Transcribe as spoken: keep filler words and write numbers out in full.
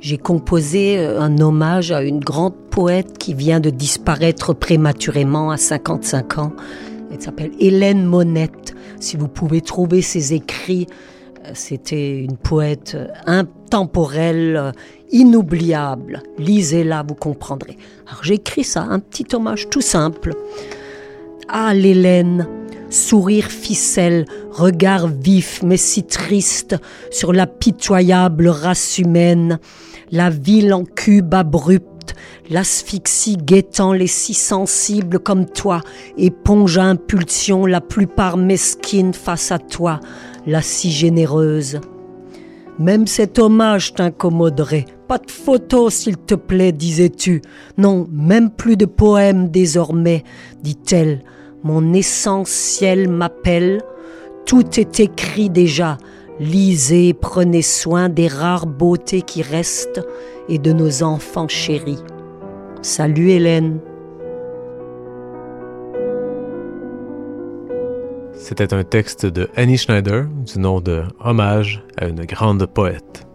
J'ai composé un hommage à une grande poète qui vient de disparaître prématurément à cinquante-cinq ans. Elle s'appelle Hélène Monette. Si vous pouvez trouver ses écrits, c'était une poète intemporelle, inoubliable. Lisez-la, vous comprendrez. Alors j'ai écrit ça, un petit hommage tout simple. Ah, l'Hélène, sourire ficelle, regard vif mais si triste sur la pitoyable race humaine, la ville en cube abrupte, l'asphyxie guettant les si sensibles comme toi, éponge à impulsion la plupart mesquine face à toi, la si généreuse. Même cet hommage t'incommoderait. Pas de photos, s'il te plaît, disais-tu. Non, même plus de poèmes désormais, dit-elle. Mon essentiel m'appelle. Tout est écrit déjà. Lisez, prenez soin des rares beautés qui restent et de nos enfants chéris. Salut Hélène. C'était un texte de Annie Schneider du nom de Hommage à une grande poète.